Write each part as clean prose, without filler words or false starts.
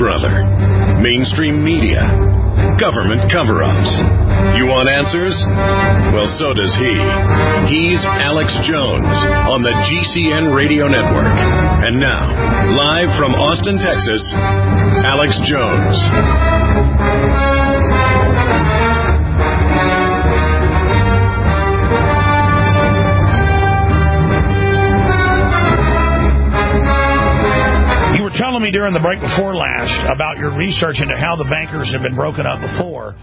brother? Mainstream media? Government cover-ups? You want answers? Well, so does he. He's Alex Jones on the GCN Radio Network. And now, live from Austin, Texas, Alex Jones. You were telling me during the break before last about your research into how the bankers have been broken up before.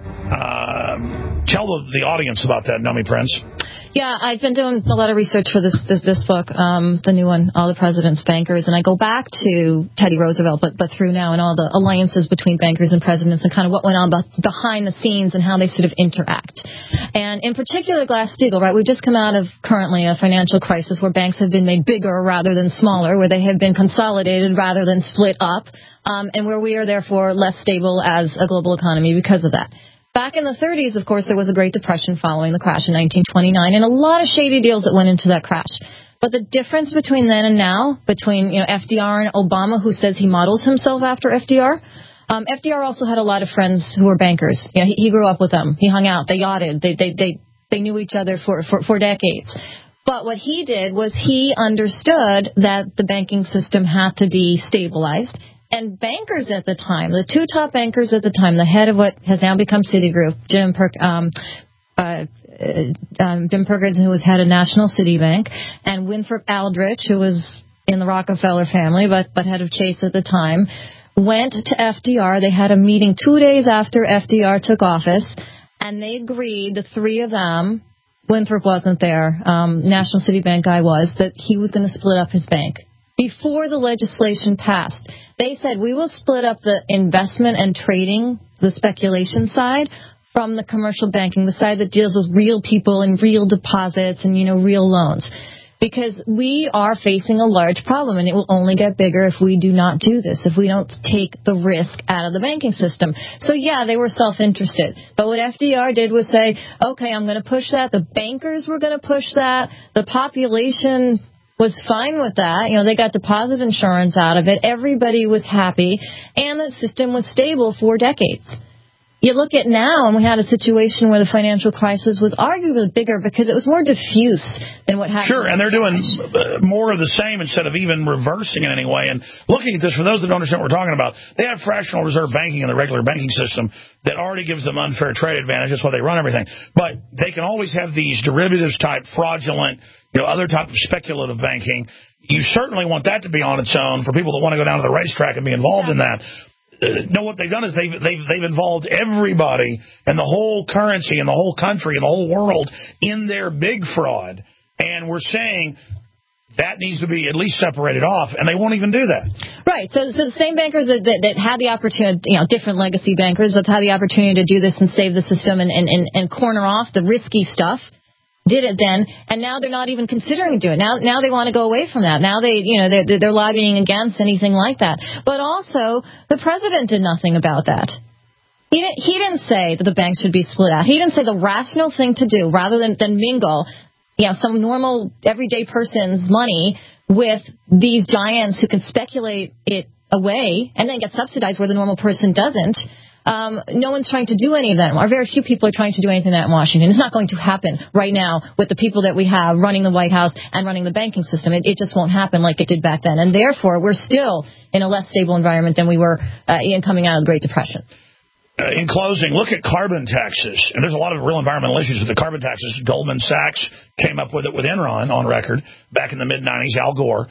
Tell the audience about that, Nomi Prince. Yeah, I've been doing a lot of research for this book, the new one, All the President's Bankers, and I go back to Teddy Roosevelt, but through now, and all the alliances between bankers and presidents and kind of what went on behind the scenes and how they sort of interact. And in particular, Glass-Steagall, right, we've just come out of currently a financial crisis where banks have been made bigger rather than smaller, where they have been consolidated rather than split up, and where we are therefore less stable as a global economy because of that. Back in the 30s, of course, there was a Great Depression following the crash in 1929, and a lot of shady deals that went into that crash. But the difference between then and now, between FDR and Obama, who says he models himself after FDR, FDR also had a lot of friends who were bankers. He grew up with them. He hung out. They yachted. They knew each other for decades. But what he did was he understood that the banking system had to be stabilized. And bankers at the time, the two top bankers at the time, the head of what has now become Citigroup, Jim Perkins, who was head of National City Bank, and Winthrop Aldrich, who was in the Rockefeller family, but head of Chase at the time, went to FDR. They had a meeting 2 days after FDR took office, and they agreed, the three of them, Winthrop wasn't there, National City Bank guy was, that he was going to split up his bank. Before the legislation passed, they said, we will split up the investment and trading, the speculation side, from the commercial banking, the side that deals with real people and real deposits and, real loans. Because we are facing a large problem, and it will only get bigger if we do not do this, if we don't take the risk out of the banking system. So, yeah, they were self-interested. But what FDR did was say, okay, I'm going to push that. The bankers were going to push that. The population was fine with that. They got deposit insurance out of it. Everybody was happy, and the system was stable for decades. You look at now, and we had a situation where the financial crisis was arguably bigger because it was more diffuse than what happened. Sure, and they're doing more of the same instead of even reversing it anyway. And looking at this, for those that don't understand what we're talking about, they have fractional reserve banking in the regular banking system that already gives them unfair trade advantage. That's why they run everything. But they can always have these derivatives type, fraudulent, other type of speculative banking. You certainly want that to be on its own for people that want to go down to the racetrack and be involved in that. No, what they've done is they've involved everybody and the whole currency and the whole country and the whole world in their big fraud. And we're saying that needs to be at least separated off, and they won't even do that. Right. So the same bankers that had the opportunity, different legacy bankers, but had the opportunity to do this and save the system and corner off the risky stuff, did it then, and now they're not even considering doing it. Now they want to go away from that. Now they're lobbying against anything like that. But also, the president did nothing about that. He didn't say that the banks should be split out. He didn't say the rational thing to do, rather than mingle, some normal everyday person's money with these giants who can speculate it away and then get subsidized where the normal person doesn't. No one's trying to do any of that, or very few people are trying to do anything like that in Washington. It's not going to happen right now with the people that we have running the White House and running the banking system. It just won't happen like it did back then. And therefore, we're still in a less stable environment than we were coming out of the Great Depression. In closing, look at carbon taxes. And there's a lot of real environmental issues with the carbon taxes. Goldman Sachs came up with it with Enron on record back in the mid-'90s, Al Gore.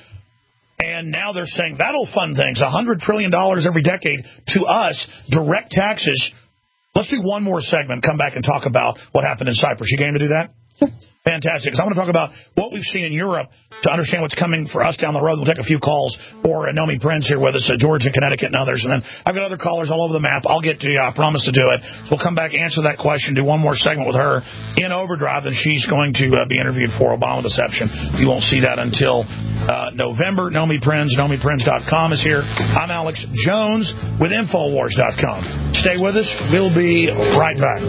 And now they're saying that'll fund things, $100 trillion every decade to us, direct taxes. Let's do one more segment, come back and talk about what happened in Cyprus. You game to do that? Sure. Fantastic. Because I want to talk about what we've seen in Europe to understand what's coming for us down the road. We'll take a few calls. Or Nomi Prince here with us, George in Connecticut and others. And then I've got other callers all over the map. I'll get to you. I promise to do it. So we'll come back, answer that question, do one more segment with her in Overdrive. Then she's going to be interviewed for Obama Deception. You won't see that until November. Nomi Prince, NomiPrince.com is here. I'm Alex Jones with Infowars.com. Stay with us. We'll be right back.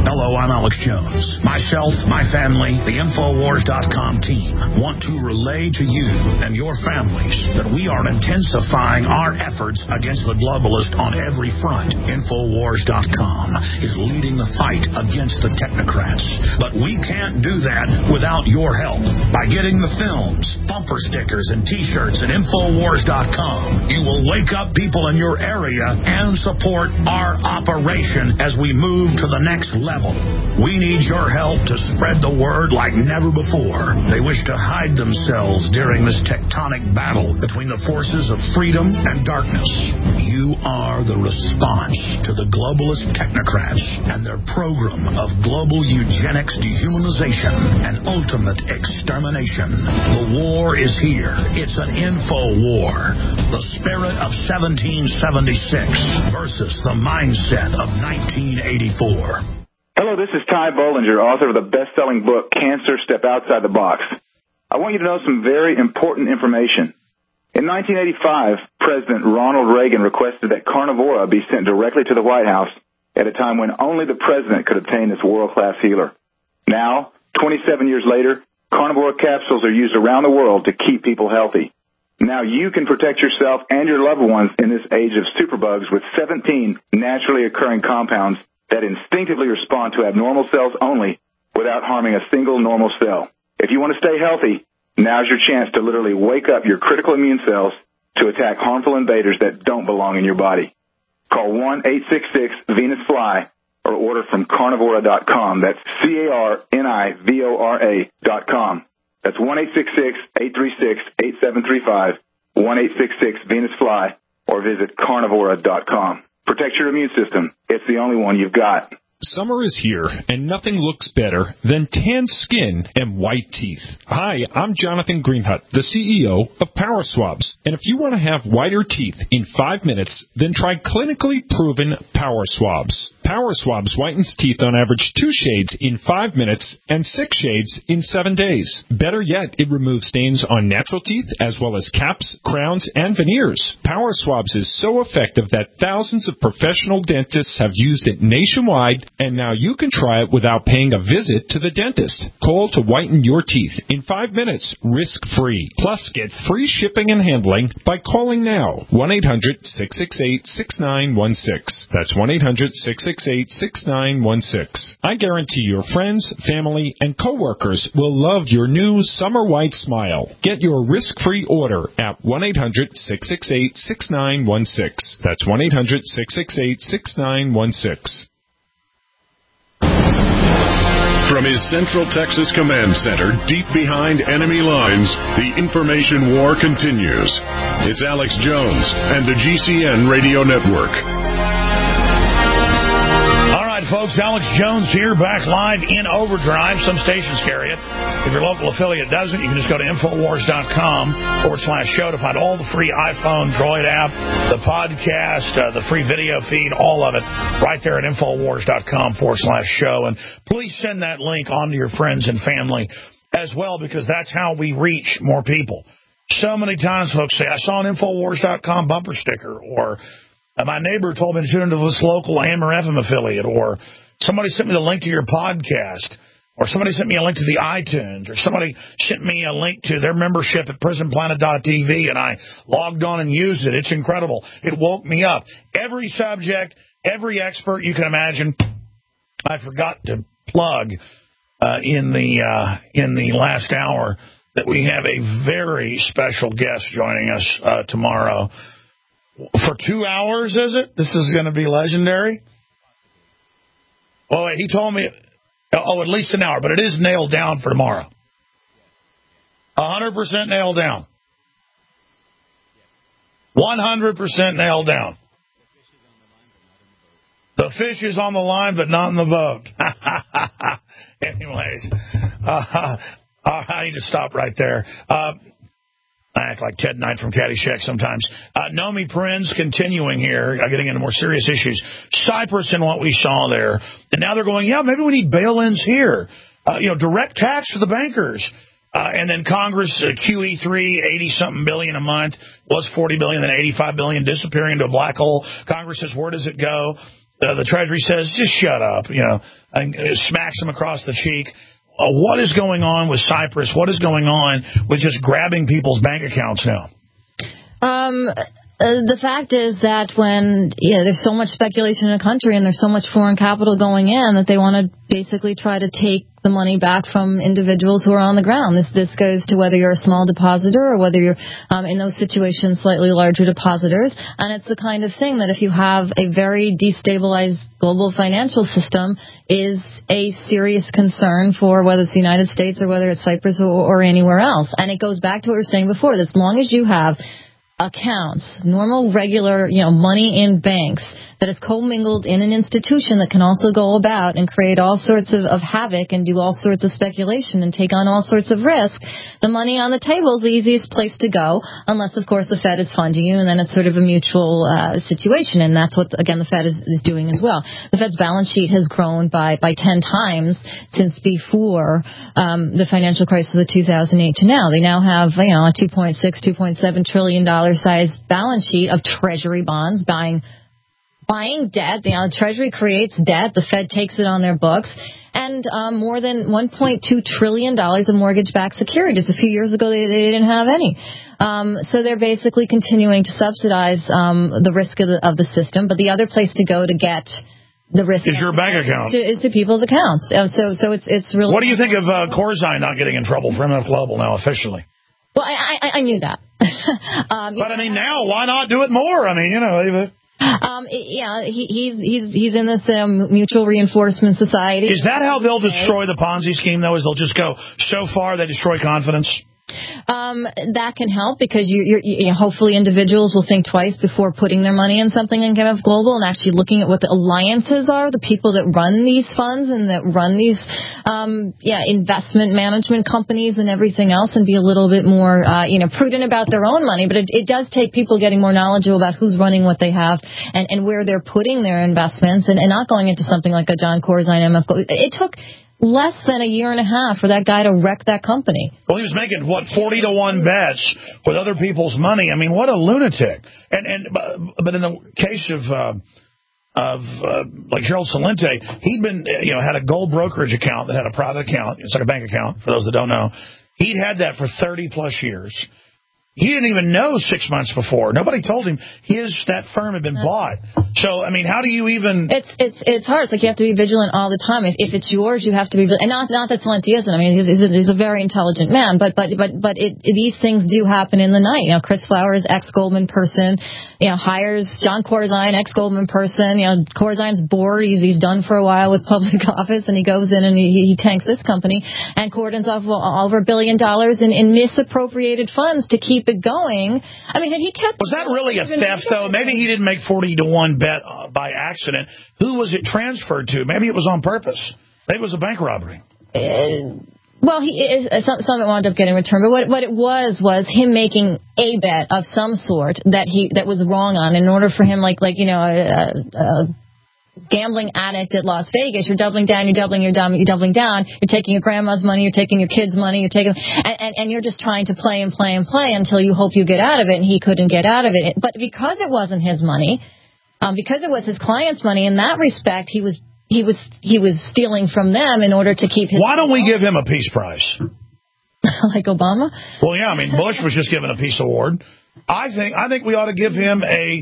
Hello, I'm Alex Jones. Myself, my family, the Infowars.com team want to relay to you and your families that we are intensifying our efforts against the globalist on every front. Infowars.com is leading the fight against the technocrats. But we can't do that without your help. By getting the films, bumper stickers, and T-shirts at Infowars.com, you will wake up people in your area and support our operation as we move to the next level. We need your help to spread the word like never before. They wish to hide themselves during this tectonic battle between the forces of freedom and darkness. You are the response to the globalist technocrats and their program of global eugenics, dehumanization, and ultimate extermination. The war is here. It's an info war. The spirit of 1776 versus the mindset of 1984. Hello, this is Ty Bollinger, author of the best-selling book, Cancer, Step Outside the Box. I want you to know some very important information. In 1985, President Ronald Reagan requested that Carnivora be sent directly to the White House at a time when only the president could obtain this world-class healer. Now, 27 years later, Carnivora capsules are used around the world to keep people healthy. Now you can protect yourself and your loved ones in this age of superbugs with 17 naturally occurring compounds that instinctively respond to abnormal cells only without harming a single normal cell. If you want to stay healthy, now's your chance to literally wake up your critical immune cells to attack harmful invaders that don't belong in your body. Call 1-866-VENUS-FLY or order from Carnivora.com. That's CARNIVORA.com. That's 1-866-836-8735, 1-866-VENUS-FLY, or visit Carnivora.com. Protect your immune system. It's the only one you've got. Summer is here, and nothing looks better than tan skin and white teeth. Hi, I'm Jonathan Greenhut, the CEO of Power Swabs. And if you want to have whiter teeth in 5 minutes, then try clinically proven Power Swabs. Power Swabs whitens teeth on average 2 shades in 5 minutes and 6 shades in 7 days. Better yet, it removes stains on natural teeth as well as caps, crowns, and veneers. Power Swabs is so effective that thousands of professional dentists have used it nationwide, and now you can try it without paying a visit to the dentist. Call to whiten your teeth in 5 minutes, risk-free. Plus, get free shipping and handling by calling now. 1-800-668-6916. That's 1-800-668-6916. I guarantee your friends, family, and coworkers will love your new summer white smile. Get your risk-free order at 1-800-668-6916. That's 1-800-668-6916. From his Central Texas Command Center, deep behind enemy lines, the information war continues. It's Alex Jones and the GCN Radio Network. All right, folks, Alex Jones here, back live in overdrive. Some stations carry it. If your local affiliate doesn't, you can just go to Infowars.com/show to find all the free iPhone, Droid app, the podcast, the free video feed, all of it right there at Infowars.com/show. And please send that link on to your friends and family as well, because that's how we reach more people. So many times folks say, I saw an Infowars.com bumper sticker, or my neighbor told me to tune into this local Amber FM affiliate, or somebody sent me the link to your podcast, or somebody sent me a link to the iTunes, or somebody sent me a link to their membership at PrisonPlanet.tv, and I logged on and used it. It's incredible. It woke me up. Every subject, every expert you can imagine, I forgot to plug in the last hour that we have a very special guest joining us tomorrow. For 2 hours, is it? This is going to be legendary? Oh, he told me, at least an hour, but it is nailed down for tomorrow. 100% nailed down. 100% nailed down. The fish is on the line, but not in the boat. Anyways, I need to stop right there. I act like Ted Knight from Caddyshack sometimes. Nomi Prinz continuing here, getting into more serious issues. Cyprus and what we saw there. And now they're going, maybe we need bail-ins here. Direct tax for the bankers. And then Congress, QE3, 80-something billion a month, was $40 billion, then $85 billion, disappearing into a black hole. Congress says, where does it go? the Treasury says, just shut up, and smacks him across the cheek. What is going on with Cyprus? What is going on with just grabbing people's bank accounts now? The fact is that when there's so much speculation in the country and there's so much foreign capital going in that they want to basically try to take the money back from individuals who are on the ground. This goes to whether you're a small depositor or whether you're, in those situations, slightly larger depositors. And it's the kind of thing that if you have a very destabilized global financial system is a serious concern for whether it's the United States or whether it's Cyprus or anywhere else. And it goes back to what we were saying before. As long as you have accounts, normal, regular, money in banks that is commingled in an institution that can also go about and create all sorts of havoc and do all sorts of speculation and take on all sorts of risk, the money on the table is the easiest place to go, unless, of course, the Fed is funding you, and then it's sort of a mutual situation, and that's what, again, the Fed is doing as well. The Fed's balance sheet has grown by 10 times since before the financial crisis of 2008 to now. They now have, a $2.6, $2.7 trillion size balance sheet of Treasury bonds, buying debt. The Treasury creates debt. The Fed takes it on their books. And more than $1.2 trillion of mortgage-backed securities. A few years ago, they didn't have any. So they're basically continuing to subsidize the risk of the system. But the other place to go to get the risk is your bank account. Is to people's accounts. So it's really. What do you think of Corzine not getting in trouble for MF Global now officially? Well, I knew that. But I mean, now why not do it more? I mean, he's in this mutual reinforcement society. Is that how they'll destroy the Ponzi scheme, though? Is they'll just go so far they destroy confidence? That can help because you hopefully individuals will think twice before putting their money in something in MF Global and actually looking at what the alliances are, the people that run these funds and that run these investment management companies and everything else, and be a little bit more prudent about their own money. But it does take people getting more knowledgeable about who's running what they have and where they're putting their investments and not going into something like a John Corzine MF Global. It took less than a year and a half for that guy to wreck that company. Well, he was making, 40-to-1 bets with other people's money. I mean, what a lunatic. But in the case of like Gerald Celente, he'd been, had a gold brokerage account that had a private account. It's like a bank account, for those that don't know. He'd had that for 30-plus years. He didn't even know 6 months before. Nobody told him that firm had been bought. So, I mean, how do you even... It's hard. It's like you have to be vigilant all the time. If it's yours, you have to be... And not that Celente isn't. I mean, he's a very intelligent man, but these things do happen in the night. Chris Flowers, ex-Goldman person, hires John Corzine, ex-Goldman person. Corzine's bored. He's done for a while with public office, and he goes in and he tanks this company and cordons off over $1 billion in misappropriated funds to keep it going. I mean, had he kept... Was that really a theft, though? Maybe he didn't make 40-to-1 bet by accident. Who was it transferred to? Maybe it was on purpose. Maybe it was a bank robbery. Well, some of it wound up getting returned, but what it was him making a bet of some sort that was wrong on in order for him, like a gambling addict at Las Vegas. You're doubling down, you're doubling down. You're taking your grandma's money, you're taking your kids' money, and you're just trying to play and play and play until you hope you get out of it, and he couldn't get out of it. But because it wasn't his money, because it was his client's money, in that respect, he was stealing from them in order to keep his... Why don't we give him a Peace Prize? Like Obama? Well, yeah, I mean, Bush was just given a Peace Award. I think we ought to give him a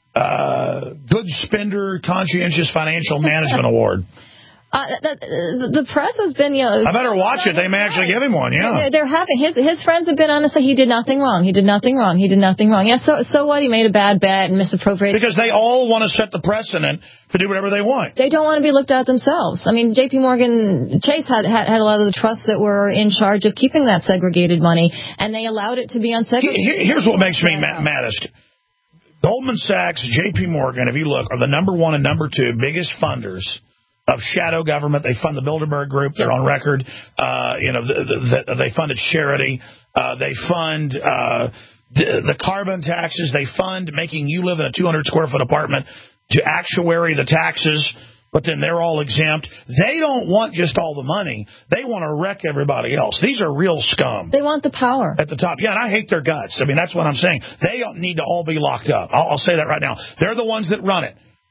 Good Spender Conscientious Financial Management Award. The press has been, I better watch it. They may actually give him one, yeah. They're having, his friends have been on to say he did nothing wrong. Yeah, so what? He made a bad bet and misappropriated. Because they all want to set the precedent to do whatever they want. They don't want to be looked at themselves. I mean, J.P. Morgan Chase had a lot of the trusts that were in charge of keeping that segregated money, and they allowed it to be unsegregated. Here's what makes me maddest. Goldman Sachs, J.P. Morgan, if you look, are the number one and number two biggest funders of shadow government. They fund the Bilderberg Group. They're on record. They funded charity. They fund the carbon taxes. They fund making you live in a 200-square-foot apartment to actuary the taxes, but then they're all exempt. They don't want just all the money. They want to wreck everybody else. These are real scum. They want the power. At the top. Yeah, and I hate their guts. I mean, that's what I'm saying. They need to all be locked up. I'll say that right now. They're the ones that run it.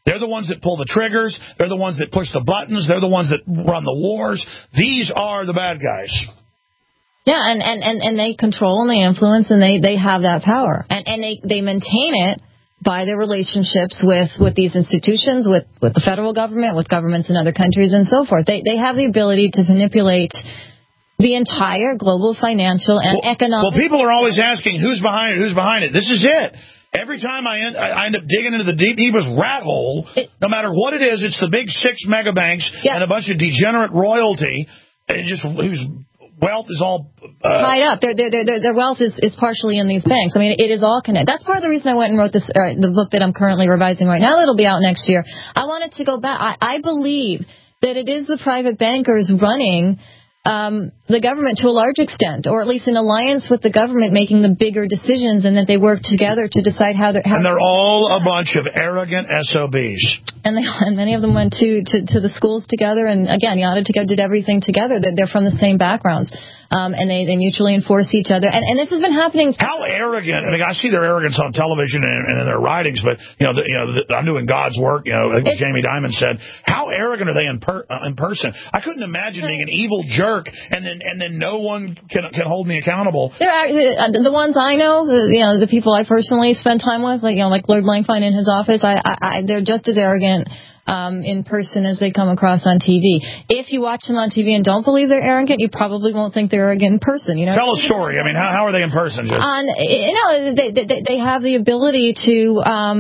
They're the ones that pull the triggers. They're the ones that push the buttons. They're the ones that run the wars. These are the bad guys. Yeah, and they control and they influence and they have that power. And they maintain it by their relationships with these institutions, with the federal government, with governments in other countries, and so forth. They have the ability to manipulate the entire global financial and economic... Well, people are always asking, who's behind it, who's behind it? This is it. Every time I end up digging into the deepest rat hole, no matter what it is, it's the big 6 mega banks and a bunch of degenerate royalty whose wealth is all... tied up. Their wealth is partially in these banks. I mean, it is all connected. That's part of the reason I went and wrote this, the book that I'm currently revising right now. That'll be out next year. I wanted to go back. I believe that it is the private bankers running the government to a large extent, or at least in alliance with the government, making the bigger decisions, and that they work together to decide how they're... And they're all a bunch of arrogant SOBs. And many of them went to the schools together, and again, Yada did everything together. They're from the same backgrounds, and they mutually enforce each other. And this has been happening. How arrogant? I mean, I see their arrogance on television and in their writings, but I'm doing God's work. Like Jamie Dimon said, how arrogant are they in person? I couldn't imagine being an evil jerk and then no one can hold me accountable. The ones I know, the people I personally spend time with, like Lord Blankfein in his office, they're just as arrogant in person as they come across on TV. If you watch them on TV and don't believe they're arrogant, you probably won't think they're arrogant in person. Tell a story. I mean, how are they in person? They have the ability to,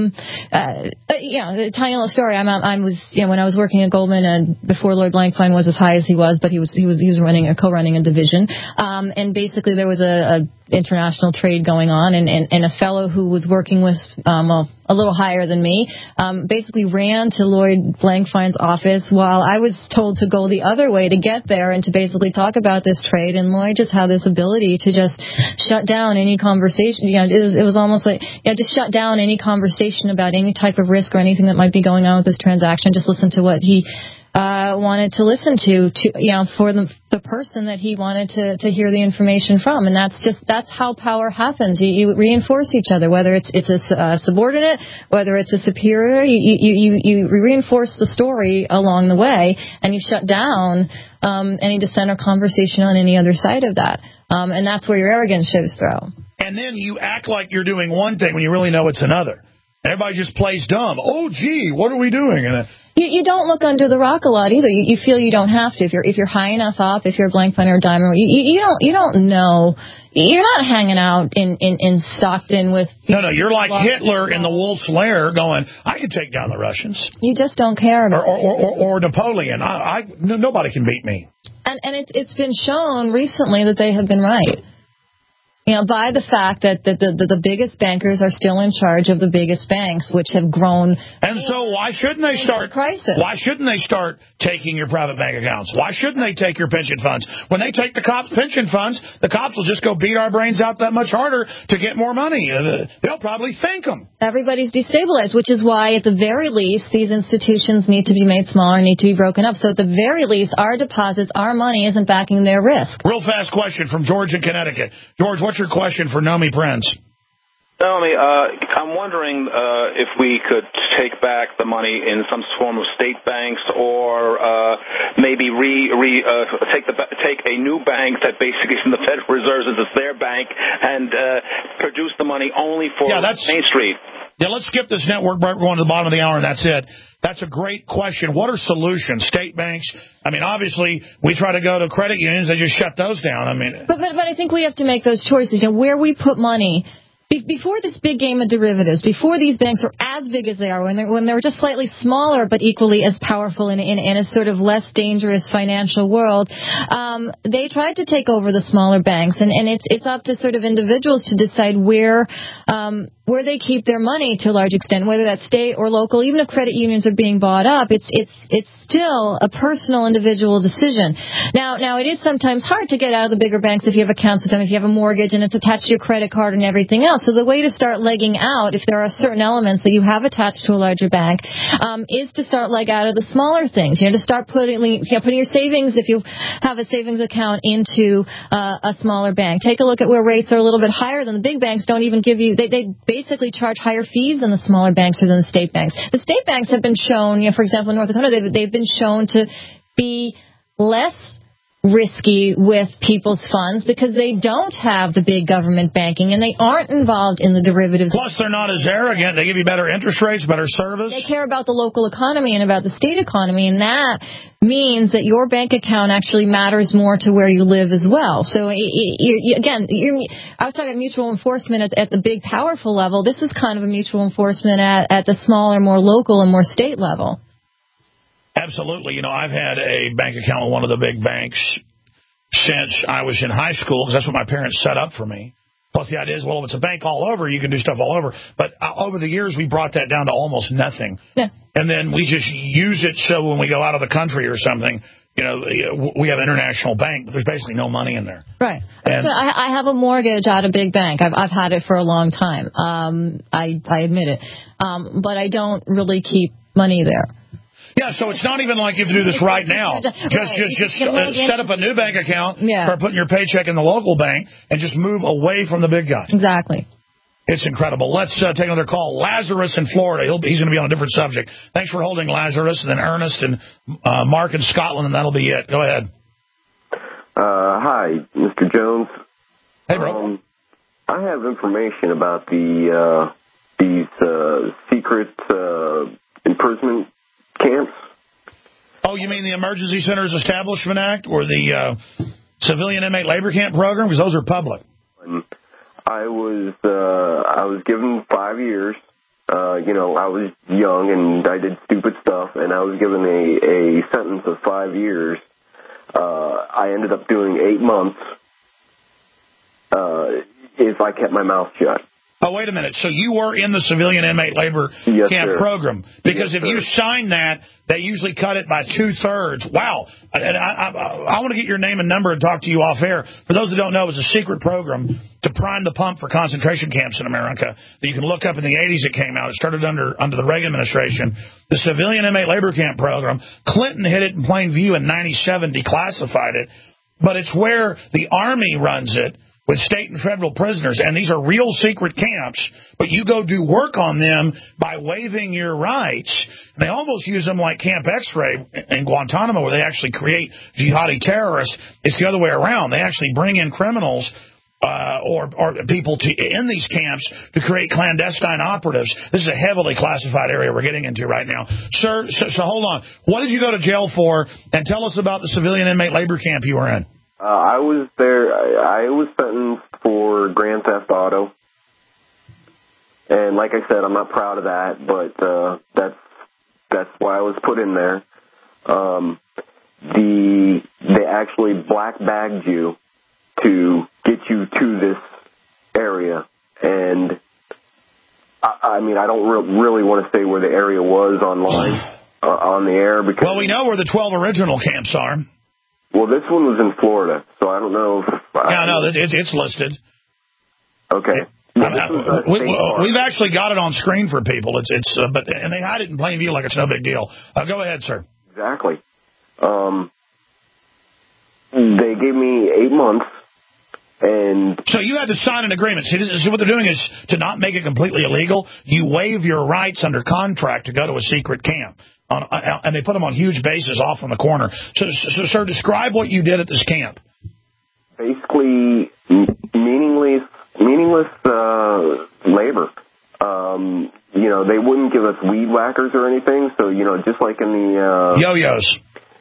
a tiny little story. When I was working at Goldman, and before Lord Blankfein was as high as he was, but he was co-running a division, and basically there was a international trade going on, and a fellow who was working with a little higher than me basically ran to Lloyd Blankfein's office while I was told to go the other way to get there and to basically talk about this trade. And Lloyd just had this ability to just shut down any conversation. It was almost like just shut down any conversation about any type of risk or anything that might be going on with this transaction. Just listen to what he wanted to listen to for the person that he wanted to hear the information from. And that's how power happens. You reinforce each other, whether it's a subordinate, whether it's a superior. You reinforce the story along the way, and you shut down any dissent or conversation on any other side of that. And that's where your arrogance shows through. And then you act like you're doing one thing when you really know it's another. Everybody just plays dumb. Oh, gee, what are we doing? And you don't look under the rock a lot either. You feel you don't have to. If you're high enough up, if you're Blankfein or Diamond, you don't know. You're not hanging out in Stockton with... No, you're like Hitler in the Wolf's Lair going, I can take down the Russians. You just don't care about or Napoleon. Nobody can beat me. And it's been shown recently that they have been right. By the fact that the biggest bankers are still in charge of the biggest banks, which have grown. And so why shouldn't they start crisis? Why shouldn't they start taking your private bank accounts? Why shouldn't they take your pension funds? When they take the cops' pension funds, the cops will just go beat our brains out that much harder to get more money. They'll probably thank them. Everybody's destabilized, which is why, at the very least, these institutions need to be made smaller, need to be broken up. So at the very least, our deposits, our money isn't backing their risk. Real fast question from George in Connecticut. George, what's your question for Nomi Prince? Nomi, I'm wondering if we could take back the money in some form of state banks, or maybe take a new bank that basically from the Federal Reserve is their bank, and produce the money only for Main Street. Yeah, let's skip this network. We're going to the bottom of the hour, and that's it. That's a great question. What are solutions? State banks? I mean, obviously, we try to go to credit unions. They just shut those down. I mean, but I think we have to make those choices. Where we put money. Before this big game of derivatives, before these banks are as big as they are, when they're just slightly smaller but equally as powerful in a sort of less dangerous financial world, they tried to take over the smaller banks, and it's up to sort of individuals to decide where they keep their money to a large extent, whether that's state or local. Even if credit unions are being bought up, it's still a personal, individual decision. Now it is sometimes hard to get out of the bigger banks if you have accounts with them, if you have a mortgage and it's attached to your credit card and everything else. now. So the way to start legging out, if there are certain elements that you have attached to a larger bank, is to start leg out of the smaller things. To start putting your savings, if you have a savings account, into a smaller bank. Take a look at where rates are a little bit higher than the big banks. Don't even give you. They basically charge higher fees than the smaller banks or than the state banks. The state banks have been shown, for example, in North Dakota, they've been shown to be less risky with people's funds because they don't have the big government banking and they aren't involved in the derivatives. Plus, they're not as arrogant. They give you better interest rates, better service. They care about the local economy and about the state economy, and that means that your bank account actually matters more to where you live as well. So, again, I was talking about mutual enforcement at the big, powerful level. This is kind of a mutual enforcement at the smaller, more local and more state level. Absolutely. I've had a bank account with one of the big banks since I was in high school, because that's what my parents set up for me. Plus, the idea is, well, if it's a bank all over, you can do stuff all over. But over the years, we brought that down to almost nothing. Yeah. And then we just use it so when we go out of the country or something, we have an international bank, but there's basically no money in there. Right. And I have a mortgage at a big bank. I've had it for a long time. I admit it. But I don't really keep money there. Yeah, so it's not even like you have to do this right now. Just set up a new bank account, start putting your paycheck in the local bank, and just move away from the big guy. Exactly. It's incredible. Let's take another call. Lazarus in Florida. He's going to be on a different subject. Thanks for holding, Lazarus, and then Ernest and Mark in Scotland, and that'll be it. Go ahead. Hi, Mr. Jones. Hey, bro. I have information about these secret imprisonment camps. Oh, you mean the Emergency Centers Establishment Act or the Civilian Inmate Labor Camp Program? Because those are public. I was given 5 years. I was young and I did stupid stuff, and I was given a sentence of 5 years. I ended up doing 8 months if I kept my mouth shut. Oh, wait a minute. So you were in the Civilian Inmate Labor Camp Program. Because if you sign that, they usually cut it by 2/3. Wow. And I want to get your name and number and talk to you off air. For those that don't know, it was a secret program to prime the pump for concentration camps in America that you can look up. In the 80s it came out. It started under the Reagan administration. The Civilian Inmate Labor Camp Program. Clinton hid it in plain view in 97, declassified it. But it's where the Army runs it, with state and federal prisoners, and these are real secret camps, but you go do work on them by waiving your rights. And they almost use them like Camp X-Ray in Guantanamo, where they actually create jihadi terrorists. It's the other way around. They actually bring in criminals or people in these camps to create clandestine operatives. This is a heavily classified area we're getting into right now. Sir, so hold on. What did you go to jail for? And tell us about the Civilian Inmate Labor Camp you were in. I was there. I was sentenced for Grand Theft Auto, and like I said, I'm not proud of that, but that's why I was put in there. They actually black bagged you to get you to this area, and I mean, I don't really want to say where the area was online on the air because. Well, we know where the 12 original camps are. Well, this one was in Florida, so I don't know if... it's listed. Okay. We've actually got it on screen for people. And they hide it in plain view like it's no big deal. Go ahead, sir. Exactly. They gave me 8 months, and... So you had to sign an agreement. See, what they're doing is to not make it completely illegal. You waive your rights under contract to go to a secret camp. And they put them on huge bases off on the corner. So, sir, describe what you did at this camp. Basically, meaningless labor. They wouldn't give us weed whackers or anything. So, just like in the... Yo-yos.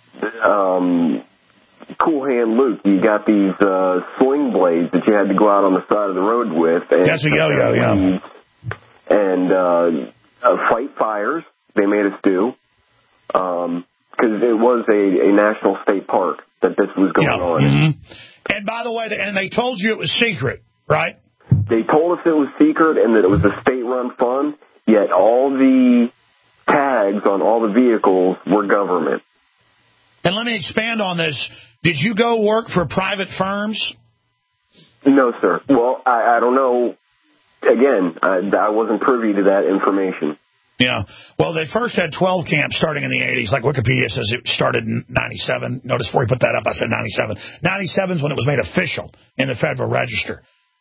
Cool Hand Luke, you got these sling blades that you had to go out on the side of the road with. And that's a yo-yo, yeah. And fight fires, they made us do. Because it was a national state park that this was going on. Mm-hmm. And by the way, they told you it was secret, right? They told us it was secret and that it was a state-run fund, yet all the tags on all the vehicles were government. And let me expand on this. Did you go work for private firms? No, sir. Well, I don't know again, I wasn't privy to that information. Yeah. Well, they first had 12 camps starting in the 80s. Like Wikipedia says it started in 97. Notice before we put that up, I said 97. 97 is when it was made official in the Federal Register.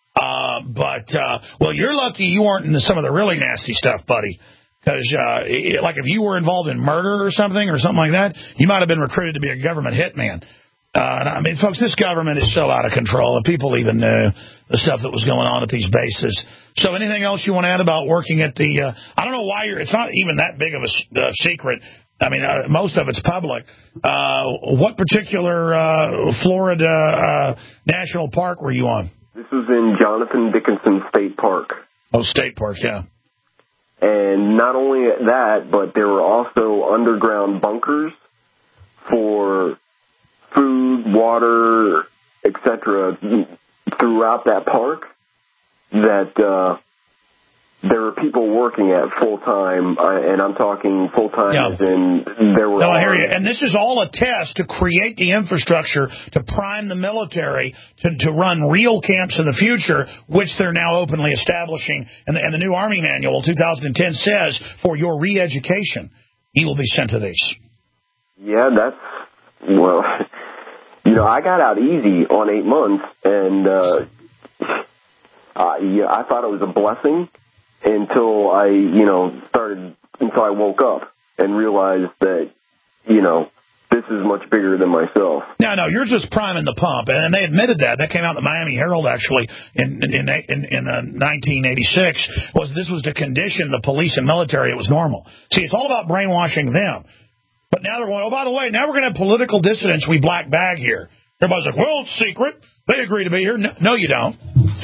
Well, you're lucky you weren't into some of the really nasty stuff, buddy. Because, like, if you were involved in murder or something like that, you might have been recruited to be a government hitman. I mean, folks, this government is so out of control. And people even knew the stuff that was going on at these bases. So anything else you want to add about working at the I don't know why it's not even that big of a secret. I mean, most of it's public. What particular Florida National Park were you on? This was in Jonathan Dickinson State Park. Oh, State Park, yeah. And not only that, but there were also underground bunkers for food, water, etc. throughout that park that there were people working at full-time, and I'm talking full-time as in there were... No, I hear you. And this is all a test to create the infrastructure to prime the military to run real camps in the future, which they're now openly establishing. And the new Army Manual, 2010, says, for your re-education, you will be sent to these. Yeah, that's... Well, I got out easy on 8 months, and I thought it was a blessing until I woke up and realized that, this is much bigger than myself. No, you're just priming the pump, and they admitted that. That came out in the Miami Herald, actually, in 1986. This was to condition the police and military it was normal. See, it's all about brainwashing them. But now they're going, oh, by the way, now we're going to have political dissidents we black bag here. Everybody's like, well, it's secret. They agree to be here. No, you don't.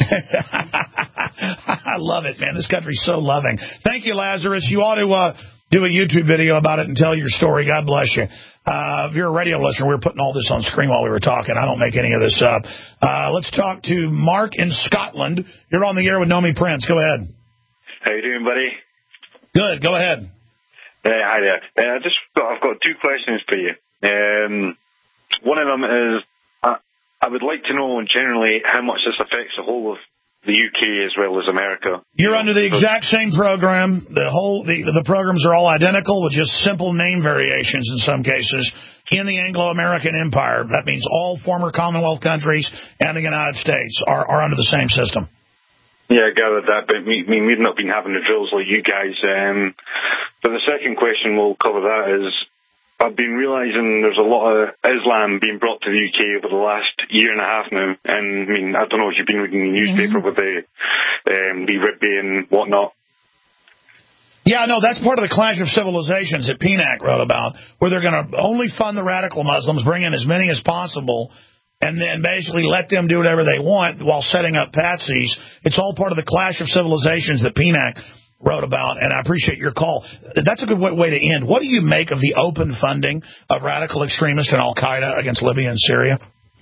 I love it, man. This country's so loving. Thank you, Lazarus. You ought to do a YouTube video about it and tell your story. God bless you. If you're a radio listener, we were putting all this on screen while we were talking. I don't make any of this up. Let's talk to Mark in Scotland. You're on the air with Nomi Prince. Go ahead. How you doing, buddy? Good. Go ahead. Hi there. I've got two questions for you. One of them is, I would like to know generally how much this affects the whole of the UK as well as America. You're under the exact same program. The programs are all identical with just simple name variations in some cases in the Anglo-American Empire. That means all former Commonwealth countries and the United States are under the same system. Yeah, I gathered that, but we've not been having the drills like you guys. But the second question we'll cover that is, I've been realising there's a lot of Islam being brought to the UK over the last year and a half now. And, I don't know if you've been reading the newspaper with the Rigby and whatnot. Yeah, no, that's part of the Clash of Civilizations that PNAC wrote about, where they're going to only fund the radical Muslims, bring in as many as possible, and then basically let them do whatever they want while setting up patsies. It's all part of the Clash of Civilizations that PNAC wrote about, and I appreciate your call. That's a good way to end. What do you make of the open funding of radical extremists and Al-Qaeda against Libya and Syria?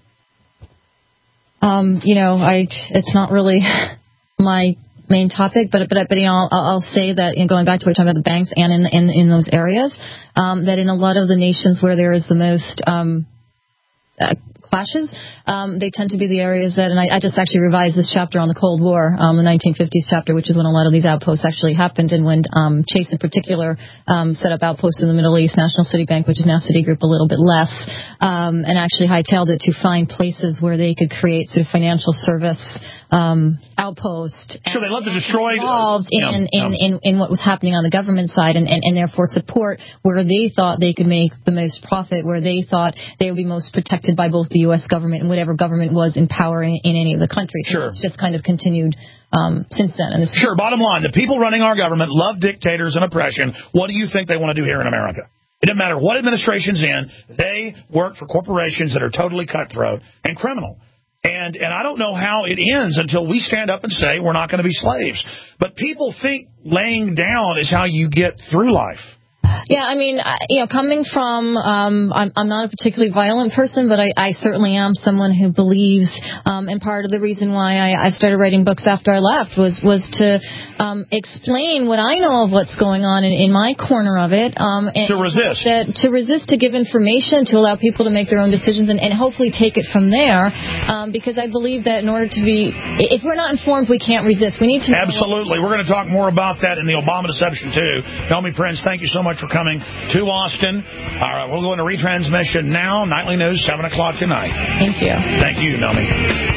It's not really my main topic, but I'll say that, going back to what we're talking about the banks and in those areas, that in a lot of the nations where there is the most clashes, they tend to be the areas that, and I just actually revised this chapter on the Cold War, the 1950s chapter, which is when a lot of these outposts actually happened, and when Chase in particular set up outposts in the Middle East, National City Bank, which is now Citigroup, a little bit less, and actually hightailed it to find places where they could create sort of financial service outpost. Sure, they love to destroy. Involved in what was happening on the government side, and therefore support where they thought they could make the most profit, where they thought they would be most protected by both the U.S. government and whatever government was in power in any of the countries. Sure. And it's just kind of continued since then. And sure, bottom line, the people running our government love dictators and oppression. What do you think they want to do here in America? It doesn't matter what administration's in. They work for corporations that are totally cutthroat and criminal. And I don't know how it ends until we stand up and say we're not going to be slaves. But people think laying down is how you get through life. Yeah, I mean, coming from, I'm not a particularly violent person, but I certainly am someone who believes, and part of the reason why I started writing books after I left was to explain what I know of what's going on in my corner of it. And to resist. To resist, to give information, to allow people to make their own decisions, and hopefully take it from there, because I believe that in order to be, if we're not informed, we can't resist. We need to know. Absolutely. We're going to talk more about that in the Obama deception, too. Naomi Prince, thank you so much for coming to Austin. All right, we'll go into retransmission now. Nightly News, 7 o'clock tonight. Thank you. Thank you, Naomi.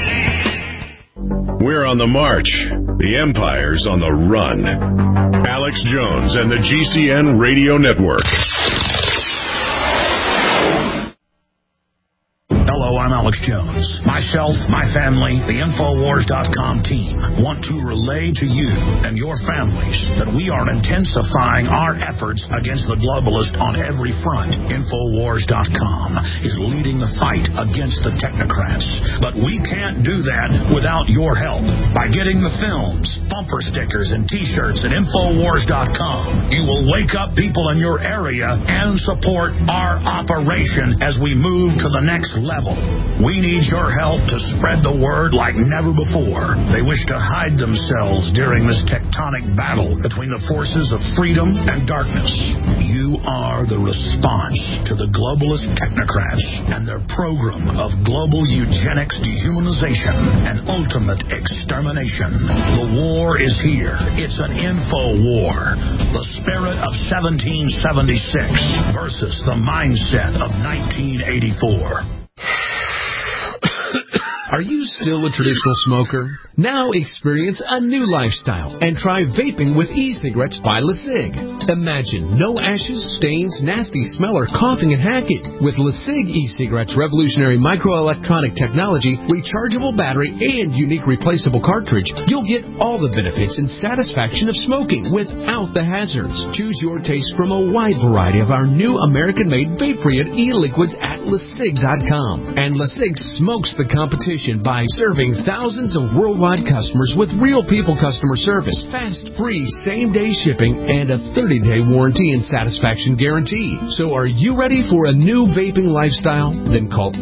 We're on the march. The Empire's on the run. Alex Jones and the GCN Radio Network. Hello, I'm Alex Jones. Myself, my family, the Infowars.com team want to relay to you and your families that we are intensifying our efforts against the globalists on every front. Infowars.com is leading the fight against the technocrats. But we can't do that without your help. By getting the films, bumper stickers, and T-shirts at Infowars.com, you will wake up people in your area and support our operation as we move to the next level. We need your help to spread the word like never before. They wish to hide themselves during this tectonic battle between the forces of freedom and darkness. You are the response to the globalist technocrats and their program of global eugenics, dehumanization, and ultimate extermination. The war is here. It's an info war. The spirit of 1776 versus the mindset of 1984. Are you still a traditional smoker? Now experience a new lifestyle and try vaping with e-cigarettes by LeSig. Imagine no ashes, stains, nasty smell, or coughing and hacking. With LeSig e-cigarettes' revolutionary microelectronic technology, rechargeable battery, and unique replaceable cartridge, you'll get all the benefits and satisfaction of smoking without the hazards. Choose your taste from a wide variety of our new American-made vape-free e-liquids at LeSig.com. And LeSig smokes the competition by serving thousands of worldwide customers with real people customer service, fast, free, same-day shipping, and a 30-day warranty and satisfaction guarantee. So are you ready for a new vaping lifestyle? Then call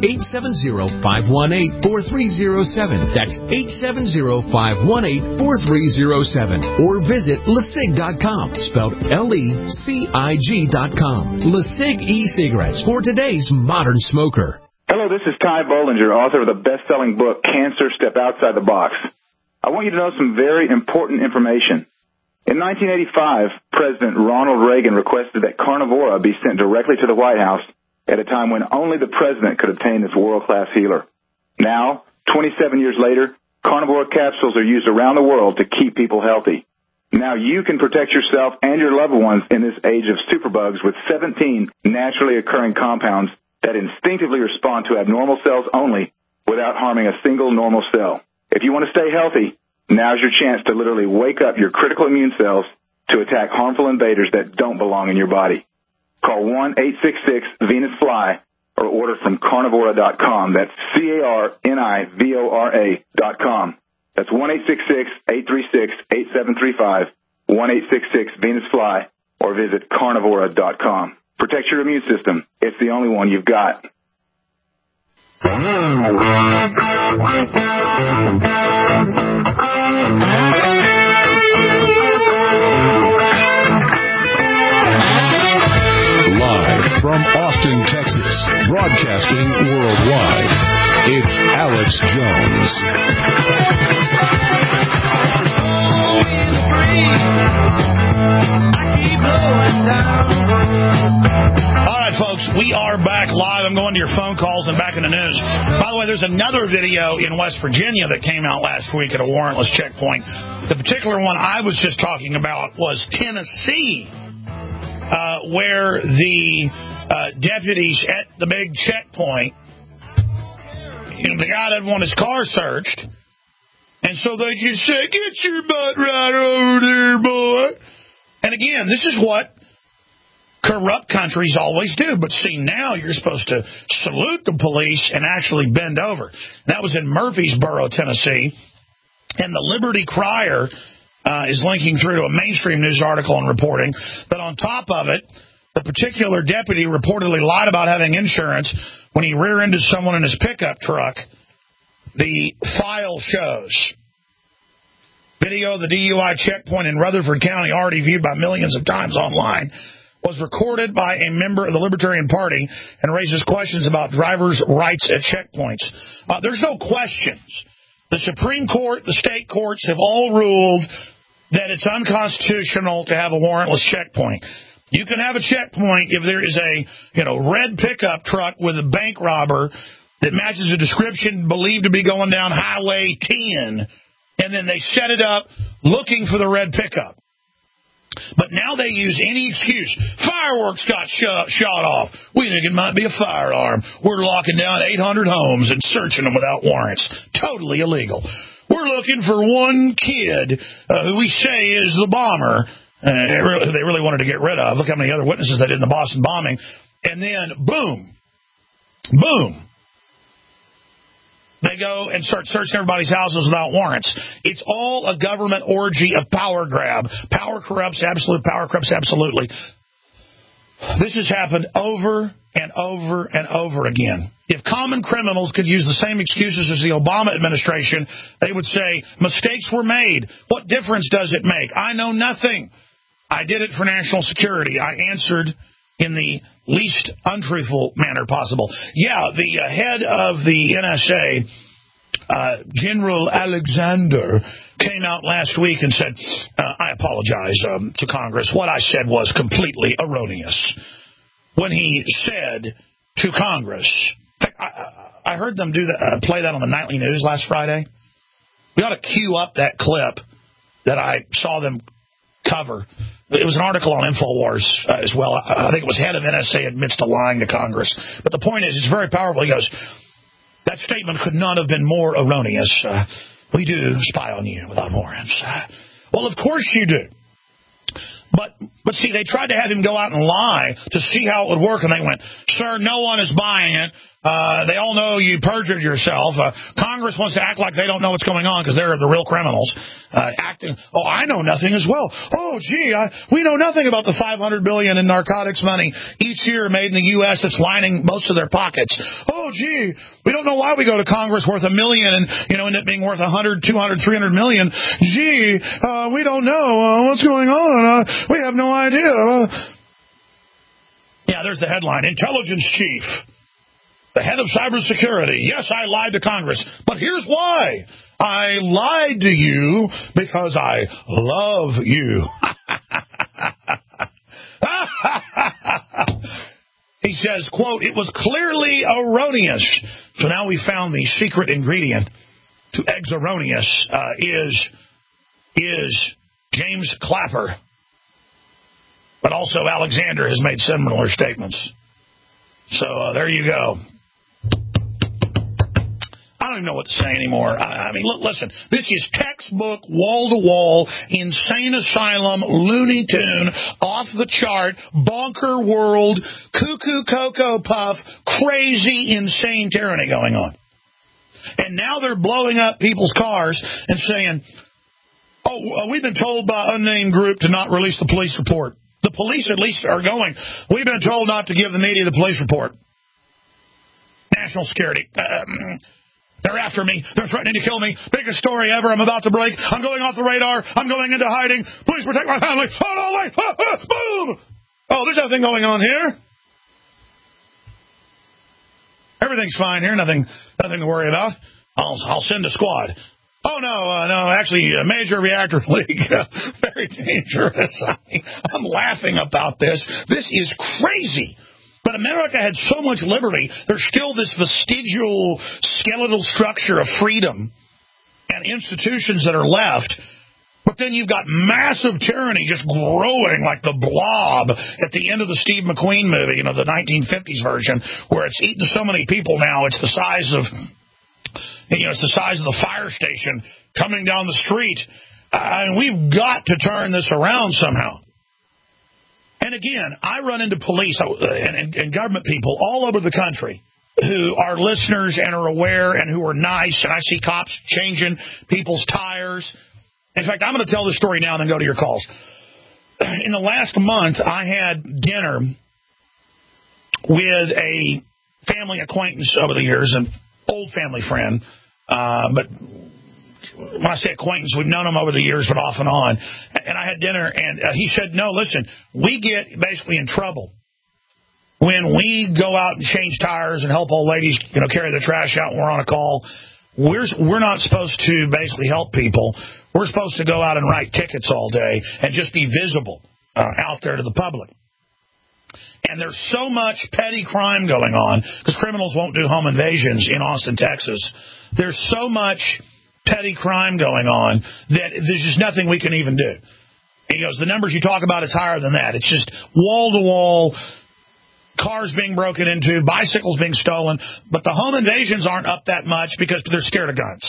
870-518-4307. That's 870-518-4307. Or visit LeSig.com, spelled LECIG.com. LeSig e-cigarettes for today's modern smoker. Hello, this is Ty Bollinger, author of the best-selling book, Cancer, Step Outside the Box. I want you to know some very important information. In 1985, President Ronald Reagan requested that Carnivora be sent directly to the White House at a time when only the president could obtain this world-class healer. Now, 27 years later, Carnivora capsules are used around the world to keep people healthy. Now you can protect yourself and your loved ones in this age of superbugs with 17 naturally occurring compounds that instinctively respond to abnormal cells only without harming a single normal cell. If you want to stay healthy, now's your chance to literally wake up your critical immune cells to attack harmful invaders that don't belong in your body. Call 1-866-VENUS-FLY or order from Carnivora.com. That's Carnivora.com. That's 1-866-836-8735, 1-866-VENUS-FLY, or visit Carnivora.com. Protect your immune system. It's the only one you've got. Live from Austin, Texas, broadcasting worldwide, it's Alex Jones. All right, folks, we are back live. I'm going to your phone calls and back in the news. By the way, there's another video in West Virginia that came out last week at a warrantless checkpoint. The particular one I was just talking about was Tennessee, where the deputies at the big checkpoint, the guy didn't want his car searched, and so they just said, "Get your butt right over there, boy." And again, this is what corrupt countries always do. But see, now you're supposed to salute the police and actually bend over. That was in Murfreesboro, Tennessee. And the Liberty Crier is linking through to a mainstream news article and reporting that on top of it, The particular deputy reportedly lied about having insurance when he rear-ended someone in his pickup truck. The file shows. Video of the DUI checkpoint in Rutherford County, already viewed by millions of times online, was recorded by a member of the Libertarian Party and raises questions about drivers' rights at checkpoints. There's no questions. The Supreme Court, the state courts have all ruled that it's unconstitutional to have a warrantless checkpoint. You can have a checkpoint if there is a red pickup truck with a bank robber that matches a description believed to be going down Highway 10, and then they set it up looking for the red pickup. But now they use any excuse. Fireworks got shot off. We think it might be a firearm. We're locking down 800 homes and searching them without warrants. Totally illegal. We're looking for one kid who we say is the bomber. They really wanted to get rid of. Look how many other witnesses they did in the Boston bombing. And then, boom, they go and start searching everybody's houses without warrants. It's all a government orgy of power grab. Power corrupts absolutely. This has happened over and over and over again. If common criminals could use the same excuses as the Obama administration, they would say, mistakes were made. What difference does it make? I know nothing. I did it for national security. I answered in the least untruthful manner possible. Yeah, the head of the NSA, General Alexander, came out last week and said, I apologize to Congress. What I said was completely erroneous. When he said to Congress, I heard them do that, play that on the nightly news last Friday. We ought to cue up that clip that I saw them cover. It was an article on InfoWars as well. I think it was head of NSA admits to lying to Congress. But the point is, it's very powerful. He goes, that statement could not have been more erroneous. We do spy on you without warrants. Well, of course you do. But see, they tried to have him go out and lie to see how it would work, and they went, sir, no one is buying it. They all know you perjured yourself. Congress wants to act like they don't know what's going on because they're the real criminals. Acting, I know nothing as well. We know nothing about the $500 billion in narcotics money each year made in the U.S. that's lining most of their pockets. We don't know why we go to Congress worth $1 million and end up being worth 100, 200, 300 million. We don't know what's going on. We have no idea. Yeah, there's the headline. Intelligence chief, the head of cybersecurity. Yes, I lied to Congress, but here's why. I lied to you because I love you. He says, quote, it was clearly erroneous. So now we found the secret ingredient to eggs erroneous is James Clapper. But also Alexander has made similar statements. So there you go. I don't even know what to say anymore. I mean, listen, this is textbook, wall-to-wall, insane asylum, Looney Tune, off-the-chart, bonker world, cuckoo Cocoa Puff, crazy, insane tyranny going on. And now they're blowing up people's cars and saying, we've been told by unnamed group to not release the police report. The police at least are going, we've been told not to give the media the police report. National security. They're after me. They're threatening to kill me. Biggest story ever. I'm about to break. I'm going off the radar. I'm going into hiding. Please protect my family. Oh, no, wait. Boom. Oh, there's nothing going on here. Everything's fine here. Nothing to worry about. I'll send a squad. Oh, no, actually, a major reactor leak. Very dangerous. I'm laughing about this. This is crazy. But America had so much liberty, there's still this vestigial skeletal structure of freedom and institutions that are left. But then you've got massive tyranny just growing like the Blob at the end of the Steve McQueen movie, the 1950s version, where it's eaten so many people now, it's the size of... it's the size of the fire station coming down the street. And we've got to turn this around somehow. And again, I run into police and government people all over the country who are listeners and are aware and who are nice. And I see cops changing people's tires. In fact, I'm going to tell this story now and then go to your calls. In the last month, I had dinner with a family acquaintance over the years, an old family friend, but when I say acquaintance, we've known him over the years, but off and on. And I had dinner, and he said, no, listen, we get basically in trouble when we go out and change tires and help old ladies, carry their trash out when we're on a call. We're not supposed to basically help people. We're supposed to go out and write tickets all day and just be visible out there to the public. And there's so much petty crime going on, because criminals won't do home invasions in Austin, Texas. There's so much petty crime going on that there's just nothing we can even do. He goes, the numbers you talk about, it's higher than that. It's just wall-to-wall, cars being broken into, bicycles being stolen, but the home invasions aren't up that much because they're scared of guns.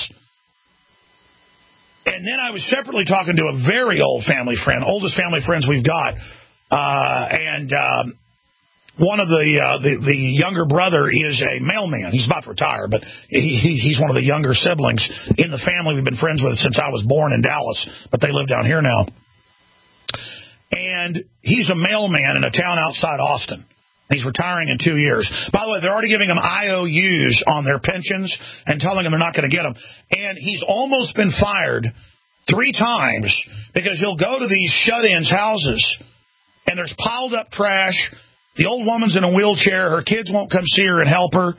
And then I was separately talking to a very old family friend, oldest family friends we've got, and one of the younger brother is a mailman. He's about to retire, but he's one of the younger siblings in the family we've been friends with since I was born in Dallas, but they live down here now. And he's a mailman in a town outside Austin. He's retiring in 2 years. By the way, they're already giving him IOUs on their pensions and telling him they're not going to get them. And he's almost been fired 3 times because he'll go to these shut-ins houses, and there's piled up trash. The old woman's in a wheelchair. Her kids won't come see her and help her.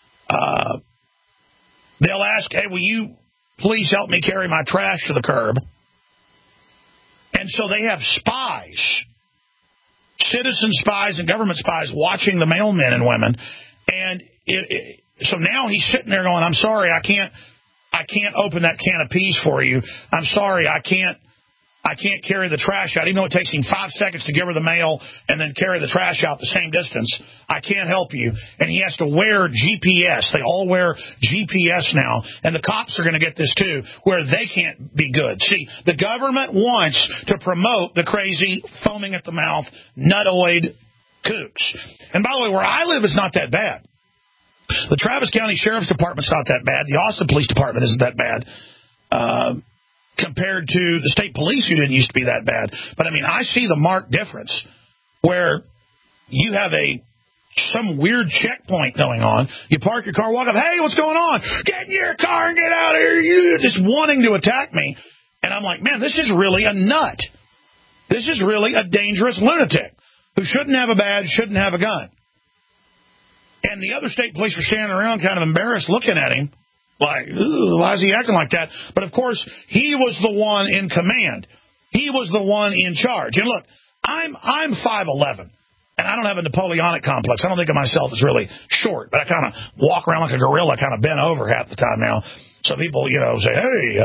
They'll ask, hey, will you please help me carry my trash to the curb? And so they have spies, citizen spies and government spies watching the mailmen and women. And so now he's sitting there going, I'm sorry, I can't open that can of peas for you. I'm sorry, I can't carry the trash out, even though it takes him 5 seconds to give her the mail and then carry the trash out the same distance. I can't help you. And he has to wear GPS. They all wear GPS now. And the cops are going to get this, too, where they can't be good. See, the government wants to promote the crazy, foaming at the mouth, nutoid kooks. And by the way, where I live is not that bad. The Travis County Sheriff's Department's not that bad. The Austin Police Department isn't that bad. Compared to the state police, who didn't used to be that bad. But, I mean, I see the marked difference where you have some weird checkpoint going on. You park your car, walk up, hey, what's going on? Get in your car and get out of here. You just wanting to attack me. And I'm like, man, this is really a nut. This is really a dangerous lunatic who shouldn't have a badge, shouldn't have a gun. And the other state police are standing around kind of embarrassed looking at him. Like, why is he acting like that? But, of course, he was the one in command. He was the one in charge. And, look, I'm 5'11", and I don't have a Napoleonic complex. I don't think of myself as really short, but I kind of walk around like a gorilla, kind of bent over half the time now. So people, say, hey,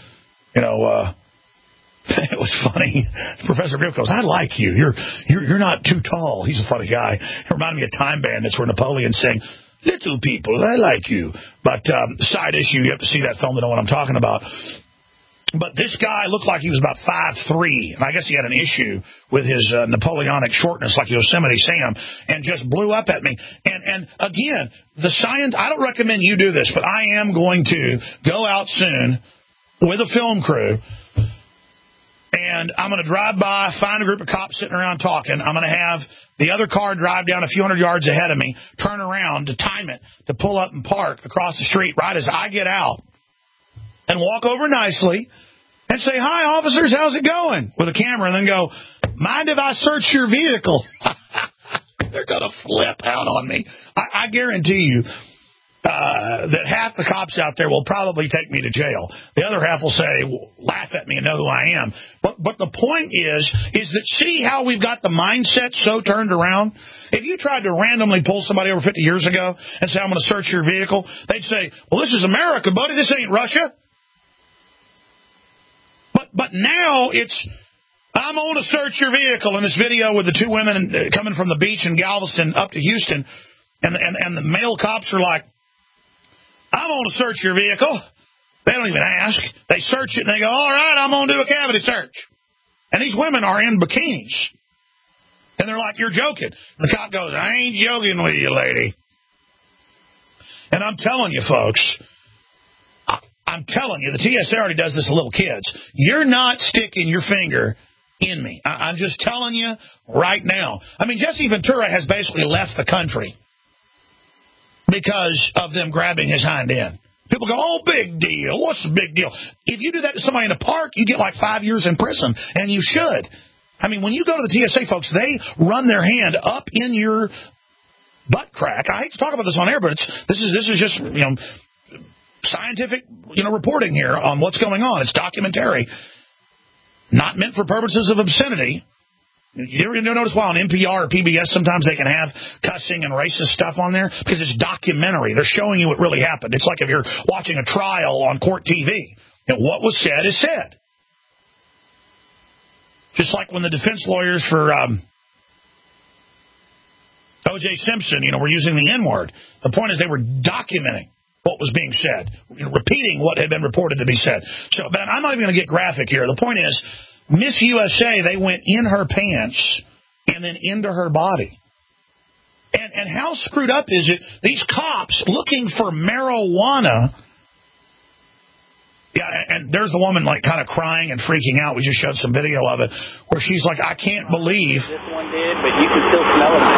it was funny. Professor Griff goes, I like you. You're not too tall. He's a funny guy. It reminded me of Time Bandits where Napoleon sang, little people, I like you. But side issue, you have to see that film to know what I'm talking about. But this guy looked like he was about 5'3", and I guess he had an issue with his Napoleonic shortness like Yosemite Sam, and just blew up at me. And again, I don't recommend you do this, but I am going to go out soon with a film crew, and I'm going to drive by, find a group of cops sitting around talking. I'm going to have the other car drive down a few hundred yards ahead of me, turn around to time it, to pull up and park across the street right as I get out, and walk over nicely and say, hi, officers, how's it going? With a camera, and then go, mind if I search your vehicle? They're going to flip out on me. I guarantee you that half the cops out there will probably take me to jail. The other half will say, laugh at me and know who I am. But the point is that see how we've got the mindset so turned around? If you tried to randomly pull somebody over 50 years ago and say, I'm going to search your vehicle, they'd say, well, this is America, buddy. This ain't Russia. But now it's, I'm going to search your vehicle. In this video with the 2 women coming from the beach in Galveston up to Houston, and the male cops are like, I'm going to search your vehicle. They don't even ask. They search it, and they go, all right, I'm going to do a cavity search. And these women are in bikinis. And they're like, you're joking. The cop goes, I ain't joking with you, lady. And I'm telling you, folks, I'm telling you, the TSA already does this to little kids. You're not sticking your finger in me. I'm just telling you right now. I mean, Jesse Ventura has basically left the country because of them grabbing his hind end. People go, oh, big deal. What's the big deal? If you do that to somebody in a park, you get like 5 years in prison, and you should. I mean, when you go to the TSA, folks, they run their hand up in your butt crack. I hate to talk about this on air, but this is just, scientific, reporting here on what's going on. It's documentary, not meant for purposes of obscenity. You ever notice why on NPR or PBS sometimes they can have cussing and racist stuff on there? Because it's documentary. They're showing you what really happened. It's like if you're watching a trial on court TV. And what was said is said. Just like when the defense lawyers for O.J. Simpson, were using the N-word. The point is they were documenting what was being said, repeating what had been reported to be said. So, but I'm not even going to get graphic here. The point is, Miss USA, they went in her pants and then into her body. And how screwed up is it? These cops looking for marijuana. Yeah, and there's the woman kind of crying and freaking out. We just showed some video of it where she's like, I can't believe this one did, but you can still smell it.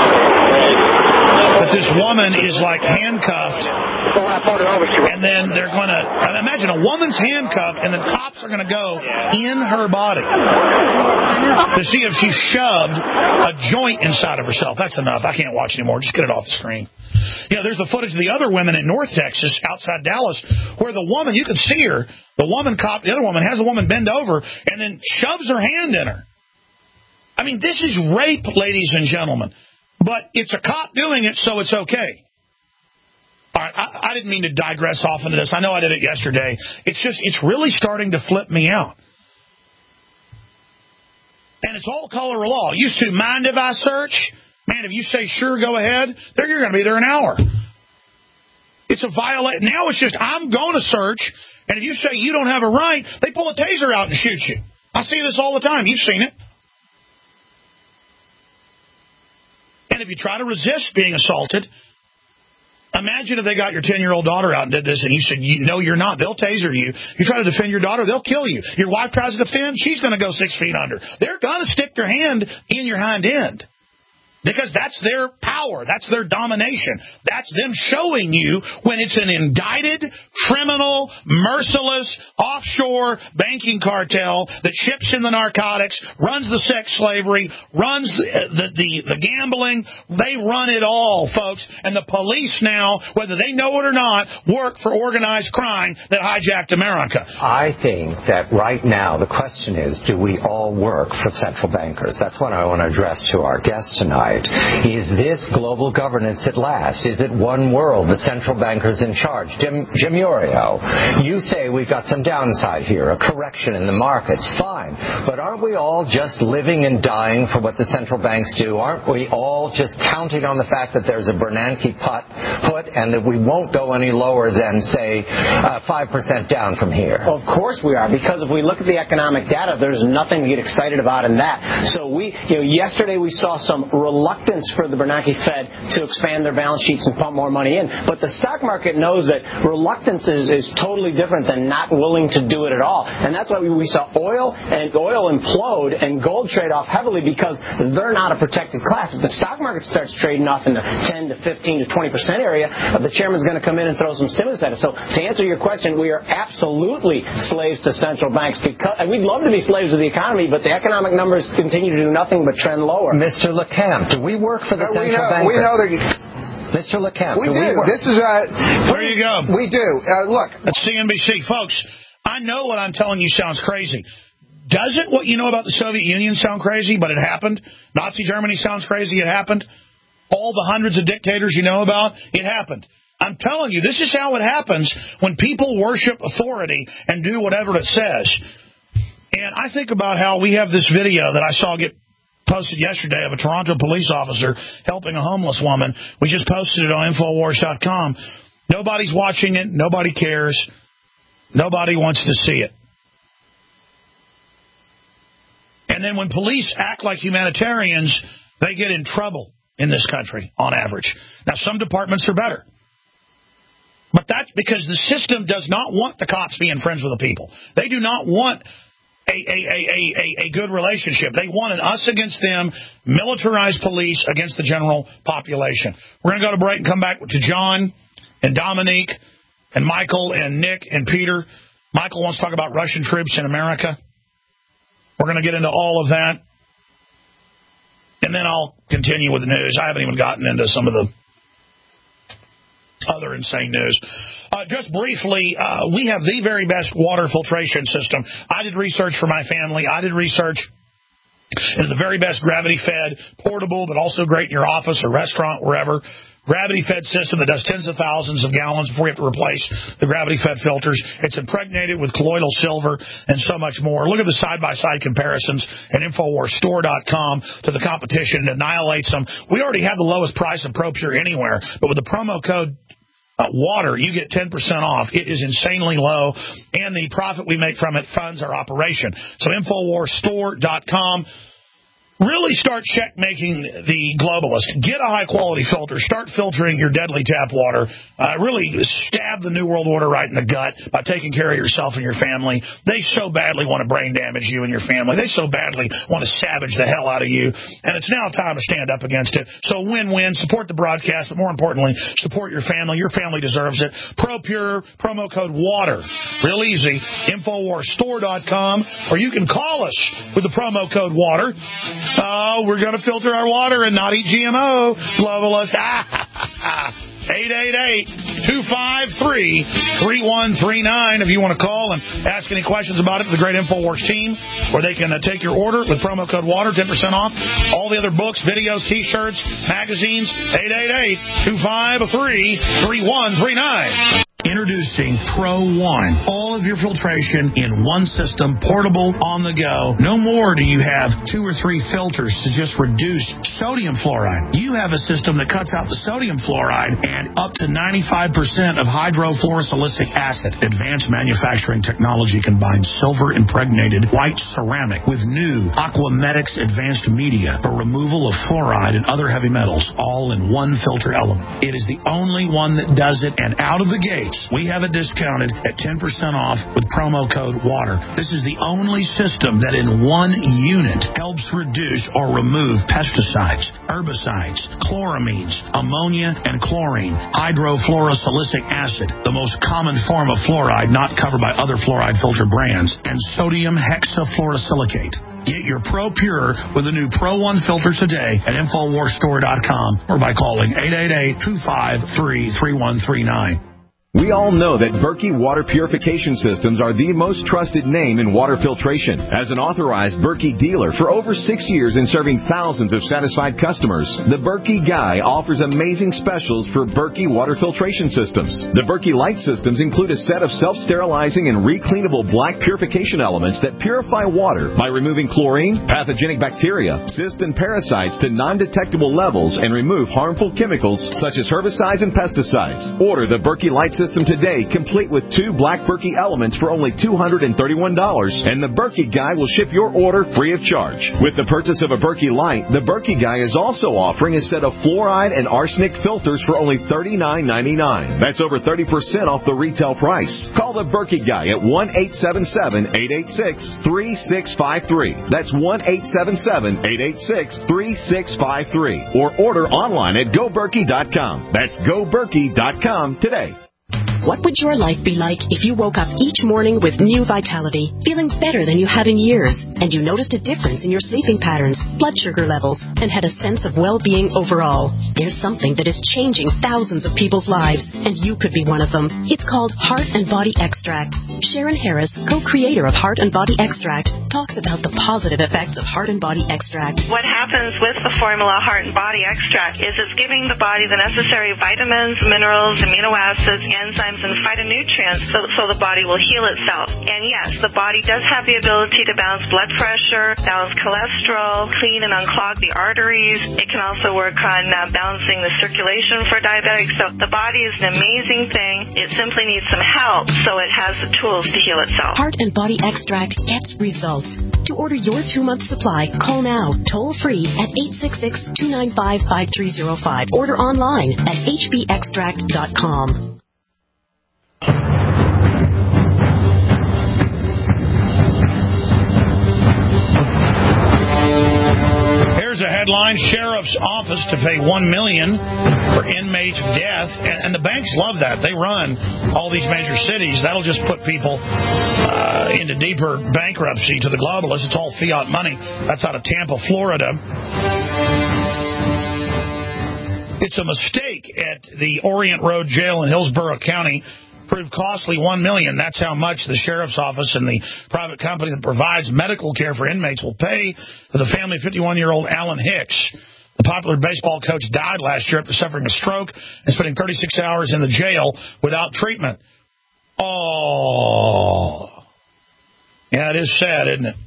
That this woman is handcuffed. And then they're going to, imagine a woman's handcuffed, and then cops are going to go in her body to see if she shoved a joint inside of herself. That's enough. I can't watch anymore. Just get it off the screen. There's the footage of the other women in North Texas, outside Dallas, where the woman, you can see her, the woman cop, the other woman, has the woman bend over and then shoves her hand in her. I mean, this is rape, ladies and gentlemen. But it's a cop doing it, so it's okay. All right, I didn't mean to digress off into this. I know I did it yesterday. It's really starting to flip me out. And it's all color of law. Used to, mind if I search? Man, if you say, sure, go ahead, you're going to be there an hour. It's a violation. Now it's just, I'm going to search, and if you say you don't have a right, they pull a taser out and shoot you. I see this all the time. You've seen it. And if you try to resist being assaulted, imagine if they got your 10-year-old daughter out and did this, and you said, no, you're not. They'll taser you. You try to defend your daughter, they'll kill you. Your wife tries to defend, she's going to go 6 feet under. They're going to stick their hand in your hind end. Because that's their power. That's their domination. That's them showing you when it's an indicted, criminal, merciless, offshore banking cartel that ships in the narcotics, runs the sex slavery, runs the gambling. They run it all, folks. And the police now, whether they know it or not, work for organized crime that hijacked America. I think that right now the question is, do we all work for central bankers? That's what I want to address to our guest tonight. Is this global governance at last? Is it one world, the central bankers in charge? Jim Iorio, you say we've got some downside here, a correction in the markets. Fine. But aren't we all just living and dying for what the central banks do? Aren't we all just counting on the fact that there's a Bernanke put and that we won't go any lower than, say, 5% down from here? Of course we are, because if we look at the economic data, there's nothing to get excited about in that. So yesterday we saw some reluctance for the Bernanke Fed to expand their balance sheets and pump more money in. But the stock market knows that reluctance is totally different than not willing to do it at all. And that's why we saw oil implode and gold trade off heavily, because they're not a protected class. If the stock market starts trading off in the 10 to 15 to 20% area, the chairman's going to come in and throw some stimulus at it. So to answer your question, we are absolutely slaves to central banks, and we'd love to be slaves of the economy, but the economic numbers continue to do nothing but trend lower. Mr. LeCamp, do we work for the central bankers? We know that. Mr. LeCamp, we do. This is there you go. We do. Look, that's CNBC, folks. I know what I'm telling you sounds crazy. Doesn't what you know about the Soviet Union sound crazy? But it happened. Nazi Germany sounds crazy. It happened. All the hundreds of dictators you know about, it happened. I'm telling you, this is how it happens when people worship authority and do whatever it says. And I think about how we have this video that I saw get posted yesterday of a Toronto police officer helping a homeless woman. We just posted it on Infowars.com. Nobody's watching it. Nobody cares. Nobody wants to see it. And then when police act like humanitarians, they get in trouble in this country on average. Now, some departments are better. But that's because the system does not want the cops being friends with the people. They do not want a a good relationship. They wanted us against them, militarized police against the general population. We're going to go to break and come back to John and Dominique and Michael and Nick and Peter. Michael wants to talk about Russian troops in America. We're going to get into all of that. And then I'll continue with the news. I haven't even gotten into some of the other insane news. Just briefly, we have the very best water filtration system. I did research for my family. I did research into the very best gravity-fed, portable, but also great in your office or restaurant, wherever. Gravity-fed system that does tens of thousands of gallons before you have to replace the gravity-fed filters. It's impregnated with colloidal silver and so much more. Look at the side-by-side comparisons at InfoWarsStore.com to the competition. It annihilates them. We already have the lowest price of ProPure anywhere, but with the promo code water, you get 10% off. It is insanely low, and the profit we make from it funds our operation. So InfoWarsStore.com. Really start check-making the globalist. Get a high-quality filter. Start filtering your deadly tap water. Really stab the New World Order right in the gut by taking care of yourself and your family. They so badly want to brain damage you and your family. They so badly want to savage the hell out of you. And it's now time to stand up against it. So win-win. Support the broadcast, but more importantly, support your family. Your family deserves it. ProPure, promo code WATER. Real easy. InfoWarsStore.com. Or you can call us with the promo code WATER. Oh, we're going to filter our water and not eat GMO. Globalist. 888-253-3139 if you want to call and ask any questions about it to the great InfoWars team, where they can take your order with promo code WATER, 10% off. All the other books, videos, T-shirts, magazines, 888-253-3139. Introducing Pro One. All of your filtration in one system, portable, on the go. No more do you have 2 or 3 filters to just reduce sodium fluoride. You have a system that cuts out the sodium fluoride and up to 95% of hydrofluorosilicic acid. Advanced manufacturing technology combines silver-impregnated white ceramic with new Aquamedics advanced media for removal of fluoride and other heavy metals, all in one filter element. It is the only one that does it, and out of the gate, we have it discounted at 10% off with promo code WATER. This is the only system that in one unit helps reduce or remove pesticides, herbicides, chloramines, ammonia, and chlorine, hydrofluorosilicic acid, the most common form of fluoride not covered by other fluoride filter brands, and sodium hexafluorosilicate. Get your ProPure with the new Pro One filter today at InfoWarsStore.com or by calling 888-253-3139. We all know that Berkey Water Purification Systems are the most trusted name in water filtration. As an authorized Berkey dealer for over 6 years and serving thousands of satisfied customers, the Berkey Guy offers amazing specials for Berkey water filtration systems. The Berkey Light systems include a set of self-sterilizing and recleanable black purification elements that purify water by removing chlorine, pathogenic bacteria, cysts, and parasites to non-detectable levels and remove harmful chemicals such as herbicides and pesticides. Order the Berkey Light system today, complete with 2 black Berkey elements for only $231, and the Berkey Guy will ship your order free of charge. With the purchase of a Berkey Light, the Berkey Guy is also offering a set of fluoride and arsenic filters for only $39.99. That's over 30% off the retail price. Call the Berkey Guy at 1-877-886-3653. That's 1-877-886-3653. Or order online at GoBerkey.com. That's GoBerkey.com today. What would your life be like if you woke up each morning with new vitality, feeling better than you have in years, and you noticed a difference in your sleeping patterns, blood sugar levels, and had a sense of well-being overall? There's something that is changing thousands of people's lives, and you could be one of them. It's called Heart and Body Extract. Sharon Harris, co-creator of Heart and Body Extract, talks about the positive effects of Heart and Body Extract. What happens with the formula Heart and Body Extract is it's giving the body the necessary vitamins, minerals, amino acids, enzymes, and phytonutrients so the body will heal itself. And yes, the body does have the ability to balance blood pressure, balance cholesterol, clean and unclog the arteries. It can also work on balancing the circulation for diabetics. So the body is an amazing thing. It simply needs some help so it has the tools to heal itself. Heart and Body Extract gets results. To order your 2-month supply, call now, toll free at 866-295-5305. Order online at hbextract.com. Headline, Sheriff's Office to pay $1 million for inmates' death. And the banks love that. They run all these major cities. That'll just put people into deeper bankruptcy to the globalists. It's all fiat money. That's out of Tampa, Florida. It's a mistake at the Orient Road Jail in Hillsborough County. Proved costly $1 million. That's how much the sheriff's office and the private company that provides medical care for inmates will pay for the family of 51-year-old Alan Hicks. The popular baseball coach died last year after suffering a stroke and spending 36 hours in the jail without treatment. Oh. Yeah, it is sad, isn't it?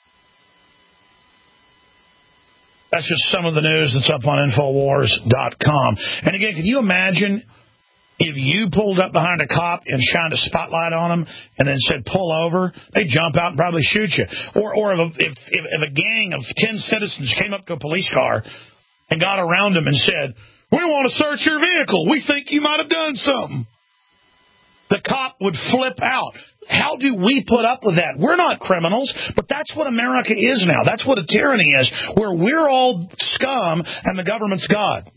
That's just some of the news that's up on Infowars.com. And again, can you imagine if you pulled up behind a cop and shined a spotlight on him and then said, pull over, they'd jump out and probably shoot you. Or if a gang of 10 citizens came up to a police car and got around him and said, we want to search your vehicle. We think you might have done something. The cop would flip out. How do we put up with that? We're not criminals, but that's what America is now. That's what a tyranny is, where we're all scum and the government's God.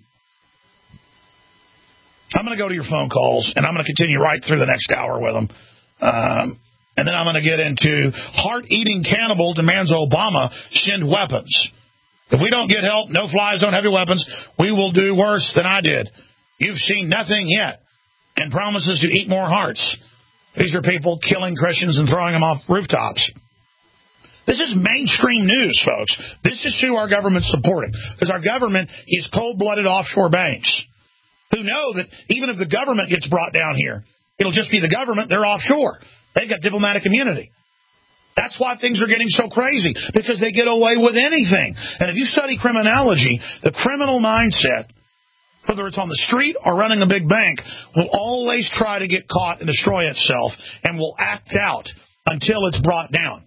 I'm going to go to your phone calls, and I'm going to continue right through the next hour with them. And then I'm going to get into heart-eating cannibal demands Obama send weapons. If we don't get help, no flies, don't heavy weapons, we will do worse than I did. You've seen nothing yet, and promises to eat more hearts. These are people killing Christians and throwing them off rooftops. This is mainstream news, folks. This is who our government's supporting, because our government is cold-blooded offshore banks who know that even if the government gets brought down here, it'll just be the government. They're offshore. They've got diplomatic immunity. That's why things are getting so crazy, because they get away with anything. And if you study criminology, the criminal mindset, whether it's on the street or running a big bank, will always try to get caught and destroy itself and will act out until it's brought down.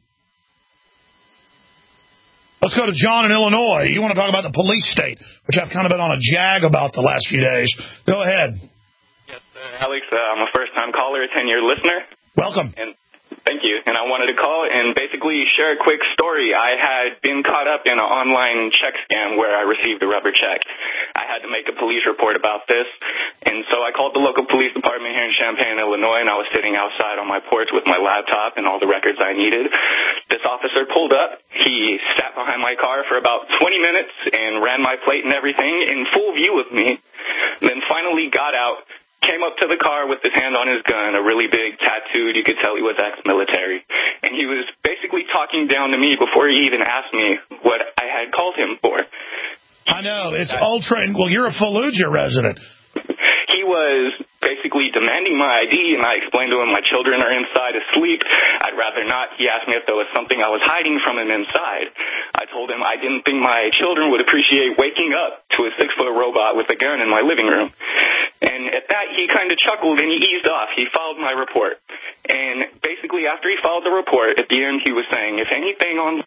Let's go to John in Illinois. You want to talk about the police state, which I've kind of been on a jag about the last few days. Go ahead. Yes, Alex, I'm a first-time caller, a 10-year listener. Welcome. And thank you. And I wanted to call and basically share a quick story. I had been caught up in an online check scam where I received a rubber check. I had to make a police report about this, and so I called the local police department here in Champaign, Illinois, and I was sitting outside on my porch with my laptop and all the records I needed. This officer pulled up. He sat behind my car for about 20 minutes and ran my plate and everything in full view of me, then finally got out, came up to the car with his hand on his gun, a really big tattooed, you could tell he was ex-military. And he was basically talking down to me before he even asked me what I had called him for. I know, it's ultra, well, you're a Fallujah resident. He was basically demanding my ID, and I explained to him my children are inside asleep. I'd rather not. He asked me if there was something I was hiding from him inside. I told him I didn't think my children would appreciate waking up to a 6-foot robot with a gun in my living room. And at that, he kind of chuckled, and he eased off. He filed my report. And basically, after he filed the report, at the end, he was saying, if anything on...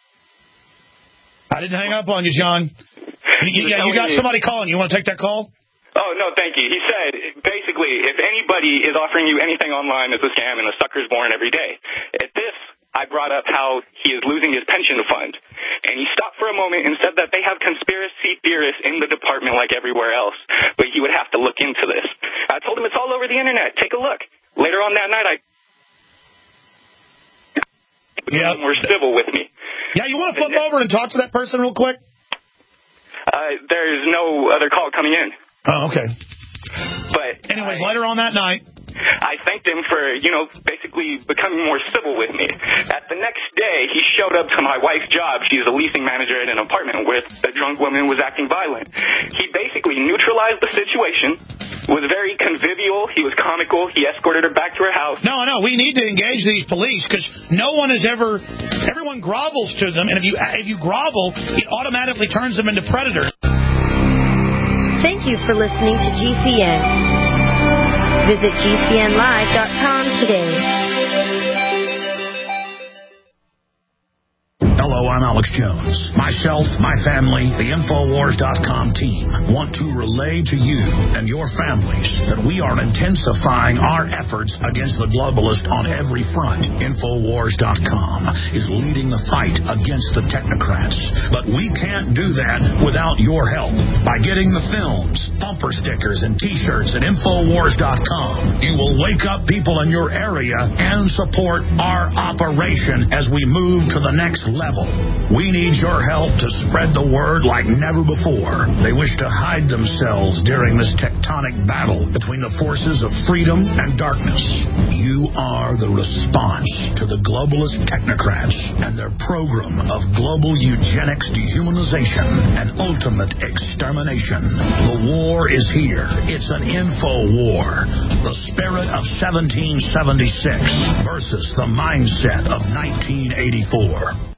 I didn't hang up on you, John. You got somebody calling. You want to take that call? Oh, no, thank you. He said, basically, if anybody is offering you anything online, it's a scam, and a sucker's born every day. At this, I brought up how he is losing his pension fund. And he stopped for a moment and said that they have conspiracy theorists in the department like everywhere else, but he would have to look into this. I told him it's all over the Internet. Take a look. Later on that night, I became more civil with me. Yeah, you want to flip over and talk to that person real quick? There's no other call coming in. Oh, okay. But anyways, later on that night, I thanked him for, basically becoming more civil with me. At the next day, he showed up to my wife's job. She's a leasing manager at an apartment where a drunk woman was acting violent. He basically neutralized the situation, was very convivial. He was comical. He escorted her back to her house. No, we need to engage these police because no one has ever... Everyone grovels to them, and if you grovel, it automatically turns them into predators. Thank you for listening to GCN. Visit GCNlive.com today. Hello, I'm I'm Alex Jones. Myself, my family, the Infowars.com team want to relay to you and your families that we are intensifying our efforts against the globalists on every front. Infowars.com is leading the fight against the technocrats. But we can't do that without your help. By getting the films, bumper stickers, and T-shirts at Infowars.com, you will wake up people in your area and support our operation as we move to the next level. We need your help to spread the word like never before. They wish to hide themselves during this tectonic battle between the forces of freedom and darkness. You are the response to the globalist technocrats and their program of global eugenics, dehumanization, and ultimate extermination. The war is here. It's an info war. The spirit of 1776 versus the mindset of 1984.